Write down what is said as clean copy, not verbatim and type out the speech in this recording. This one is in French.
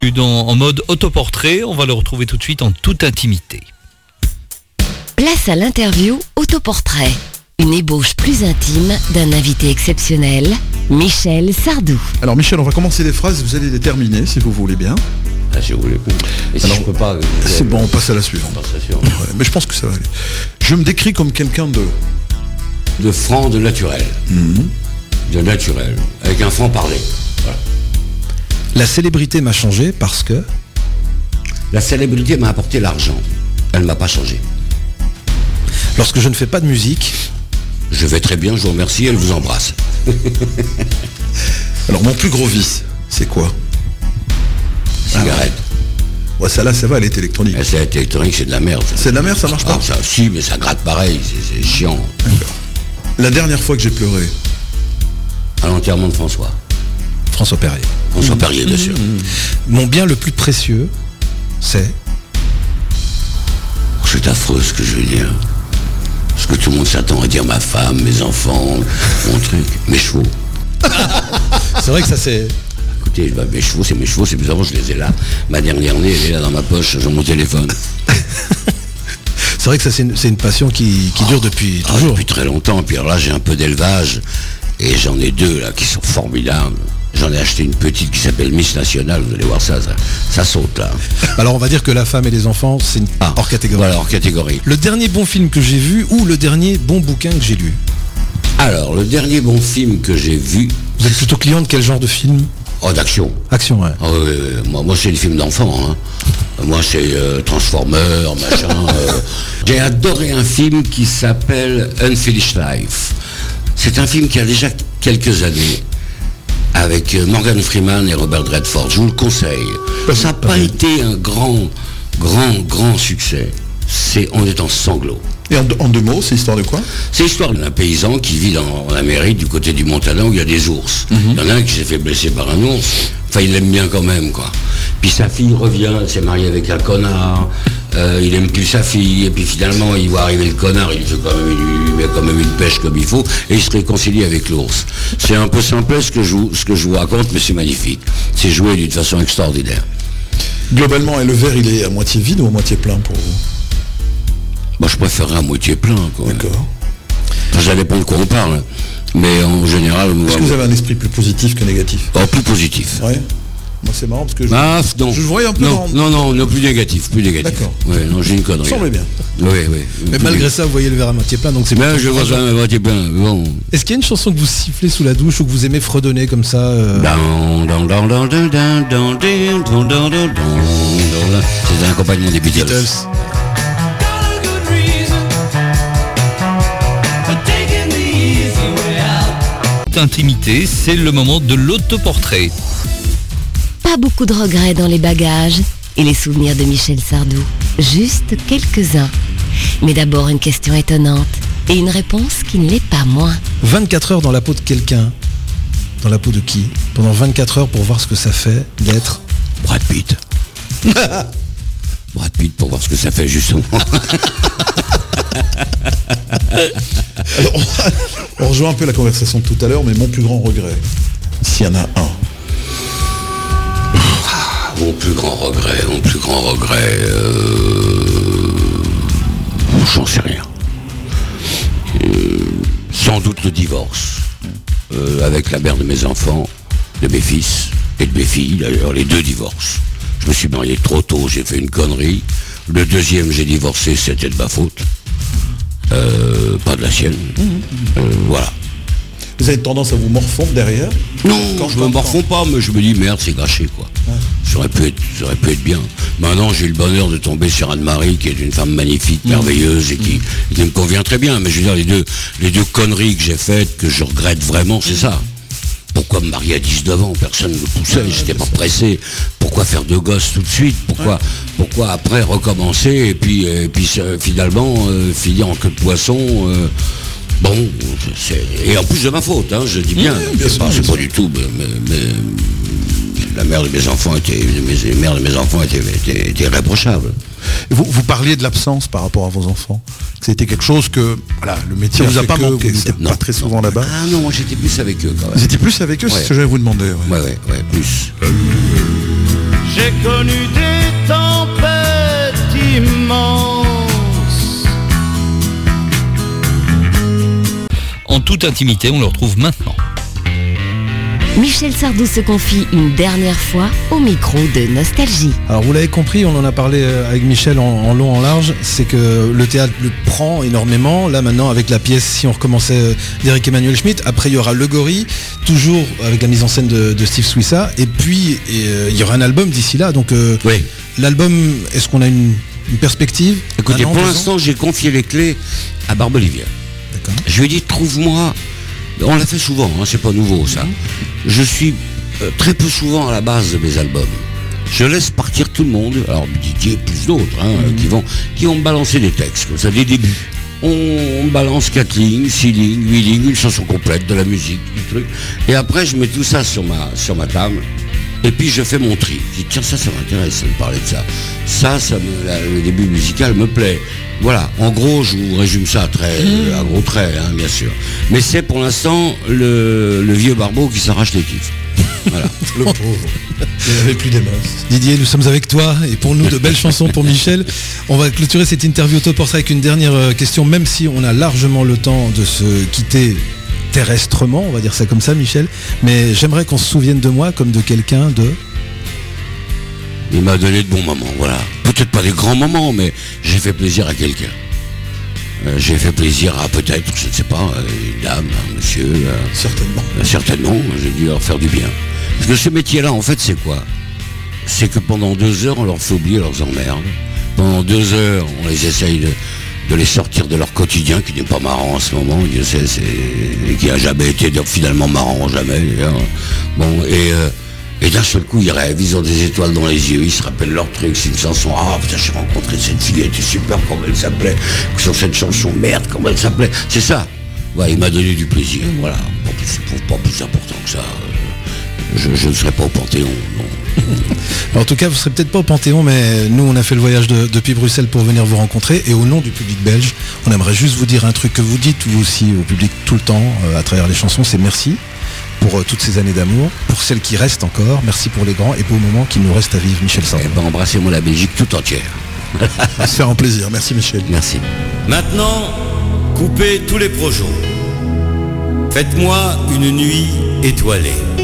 En mode autoportrait, on va le retrouver tout de suite en toute intimité. Place à l'interview autoportrait. Une ébauche plus intime d'un invité exceptionnel, Michel Sardou. Alors Michel, on va commencer les phrases, vous allez les terminer si vous voulez bien. Ah, si vous voulez. Et si alors, je peux pas... c'est bon, on passe à la suivante. Ouais, mais je pense que ça va aller. Je me décris comme quelqu'un de franc, de naturel. De naturel, avec un franc parler. Voilà. La célébrité m'a changé parce que... La célébrité m'a apporté l'argent. Elle ne m'a pas changé. Lorsque je ne fais pas de musique... Je vais très bien, je vous remercie, elle vous embrasse. Alors mon plus gros vice, c'est quoi? Cigarette. Ouais, celle-là, ça va, elle est électronique. C'est électronique, c'est de la merde. C'est de la merde, ça marche pas? Ça, si, mais ça gratte pareil, c'est chiant. D'accord. La dernière fois que j'ai pleuré? À l'enterrement de François. François Perrier. François Perrier, bien sûr. Mon bien le plus précieux, c'est... C'est affreux ce que je veux dire. Parce que tout le monde s'attend à dire ma femme, mes enfants, mon truc, mes chevaux. C'est vrai que ça c'est... Écoutez, mes chevaux, c'est mes enfants, je les ai là. Ma dernière née, elle est là dans ma poche, j'ai mon téléphone. C'est vrai que ça c'est une passion qui dure depuis toujours. Depuis très longtemps, puis alors là j'ai un peu d'élevage, et j'en ai deux là qui sont formidables. J'en ai acheté une petite qui s'appelle Miss National, vous allez voir ça saute là. Alors on va dire que la femme et les enfants, c'est une hors catégorie. Voilà, hors catégorie. Le dernier bon film que j'ai vu ou le dernier bon bouquin que j'ai lu? Alors, le dernier bon film que j'ai vu... Vous êtes plutôt client de quel genre de film? Oh, d'action. Action, ouais. Moi c'est les films d'enfants. Hein. Moi c'est Transformers, machin. J'ai adoré un film qui s'appelle Unfinished Life. C'est un film qui a déjà quelques années, avec Morgan Freeman et Robert Redford. Je vous le conseille. Ça n'a pas été un grand succès. On est en sanglots. Et en deux mots, c'est l'histoire de quoi? C'est l'histoire d'un paysan qui vit en Amérique, du côté du Montana, où il y a des ours. Il y en a un qui s'est fait blesser par un ours. Enfin, il l'aime bien quand même, quoi. Puis sa fille revient, elle s'est mariée avec un connard. Il aime plus sa fille. Et puis finalement, il voit arriver le connard, il lui met quand même une pêche comme il faut. Et il se réconcilie avec l'ours. C'est un peu simple ce que je vous raconte, mais c'est magnifique. C'est joué d'une façon extraordinaire. Globalement, et le verre, il est à moitié vide ou à moitié plein pour vous? Moi, je préférerais à moitié plein, quoi. D'accord. Enfin, ça dépend de quoi on parle. Mais en général... Est-ce que vous avez un esprit plus positif que négatif? Plus positif. Ouais. Moi, c'est marrant parce que non. je voyais un peu... Non, plus négatif. D'accord. Ouais, non, j'ai une connerie. Ça semble bien. Oui. Mais malgré ça, vous voyez le verre à moitié plein, donc c'est... Ben, je vois ça à moitié plein. Bon. Est-ce qu'il y a une chanson que vous sifflez sous la douche ou que vous aimez fredonner comme ça C'est un compagnon des Beatles. Intimité, c'est le moment de l'autoportrait. Pas beaucoup de regrets dans les bagages et les souvenirs de Michel Sardou. Juste quelques-uns. Mais d'abord une question étonnante et une réponse qui ne l'est pas moins. 24 heures dans la peau de quelqu'un. Dans la peau de qui? Pendant 24 heures pour voir ce que ça fait d'être... Brad Pitt. Brad Pitt pour voir ce que ça fait justement. Alors, on rejoint un peu la conversation de tout à l'heure, mais mon plus grand regret, s'il y en a un. Mon plus grand regret, j'en sais rien. Sans doute le divorce. Avec la mère de mes enfants, de mes fils et de mes filles, d'ailleurs, les deux divorces. Je me suis marié trop tôt, j'ai fait une connerie. Le deuxième, j'ai divorcé, c'était de ma faute. Pas de la sienne. Voilà. Vous avez tendance à vous morfondre derrière? Non, je me morfonds pas, mais je me dis merde, c'est gâché quoi. Ouais. Ça aurait pu être bien. Maintenant, j'ai eu le bonheur de tomber sur Anne-Marie, qui est une femme magnifique, merveilleuse et qui me convient très bien. Mais je veux dire, les deux conneries que j'ai faites, que je regrette vraiment, c'est ça. Pourquoi me marier à 19 ans? Personne ne me poussait, j'étais pas pressé. Pourquoi faire deux gosses tout de suite? Pourquoi après recommencer et puis finalement finir en queue de poisson? Bon, et en plus de ma faute, hein, je dis bien. C'est pas du tout, mais la mère de mes enfants était irréprochable. Vous parliez de l'absence par rapport à vos enfants. C'était quelque chose que, voilà, le métier vous a pas manqué. Vous n'étiez pas très souvent là-bas. Ah non, moi j'étais plus avec eux quand même. Vous étiez plus avec eux, c'est ce que j'allais vous demander. Ouais, plus. J'ai connu des tempêtes immenses. En toute intimité, on le retrouve maintenant. Michel Sardou se confie une dernière fois au micro de Nostalgie. Alors vous l'avez compris, on en a parlé avec Michel en long, en large, c'est que le théâtre le prend énormément. Là maintenant avec la pièce Si on recommençait d'Éric Emmanuel Schmitt, après il y aura Le Gorille, toujours avec la mise en scène de Steve Swissa, et puis il y aura un album d'ici là. Donc oui. L'album, est-ce qu'on a une perspective? Écoutez, pour l'instant j'ai confié les clés à Barbelivien. Je lui ai dit trouve-moi, on l'a fait souvent, hein, c'est pas nouveau ça. Je suis très peu souvent à la base de mes albums. Je laisse partir tout le monde, alors Didier plus d'autres, qui vont me balancer des textes, comme ça, des débuts. On balance 4 lignes, 6 lignes, 8 lignes, une chanson complète, de la musique, du truc. Et après je mets tout ça sur ma table. Et puis je fais mon tri. Je dis tiens, ça m'intéresse de parler de ça. Le début musical me plaît. Voilà, en gros, je vous résume ça à gros traits, hein, bien sûr. Mais c'est pour l'instant le vieux barbeau qui s'arrache les tifs. Voilà. Le pauvre. Il n'avait plus des mains. Didier, nous sommes avec toi et pour nous de belles chansons pour Michel. On va clôturer cette interview autoportrait avec une dernière question, même si on a largement le temps de se quitter terrestrement, on va dire ça comme ça, Michel. Mais j'aimerais qu'on se souvienne de moi comme de quelqu'un de... Il m'a donné de bons moments, voilà. Peut-être pas des grands moments, mais j'ai fait plaisir à quelqu'un. J'ai fait plaisir à peut-être, je ne sais pas, une dame, un monsieur. Certainement. Certainement, j'ai dû leur faire du bien. Parce que ce métier-là, en fait, c'est quoi? C'est que pendant 2 heures, on leur fait oublier leurs emmerdes. Pendant 2 heures, on les essaye de les sortir de leur quotidien, qui n'est pas marrant en ce moment, Dieu sait, et qui a jamais été finalement marrant, jamais. Bon, et d'un seul coup, ils rêvent, ils ont des étoiles dans les yeux, ils se rappellent leur truc, c'est une chanson, ah putain, j'ai rencontré cette fille, elle était super, comment elle s'appelait, sur cette chanson, merde, comment elle s'appelait, c'est ça. Ouais, il m'a donné du plaisir, voilà, c'est pas plus important que ça. Je ne serai pas au Panthéon, non. En tout cas, vous ne serez peut-être pas au Panthéon, mais nous, on a fait le voyage depuis Bruxelles pour venir vous rencontrer. Et au nom du public belge, on aimerait juste vous dire un truc que vous dites, vous aussi, au public, tout le temps, à travers les chansons, c'est merci pour toutes ces années d'amour, pour celles qui restent encore, merci pour les grands et beaux moments qu'il nous reste à vivre, Michel Sardou. Eh ben, embrassez-moi la Belgique tout entière. Ça se faire un plaisir, merci Michel. Merci. Maintenant, coupez tous les projets. Faites-moi une nuit étoilée.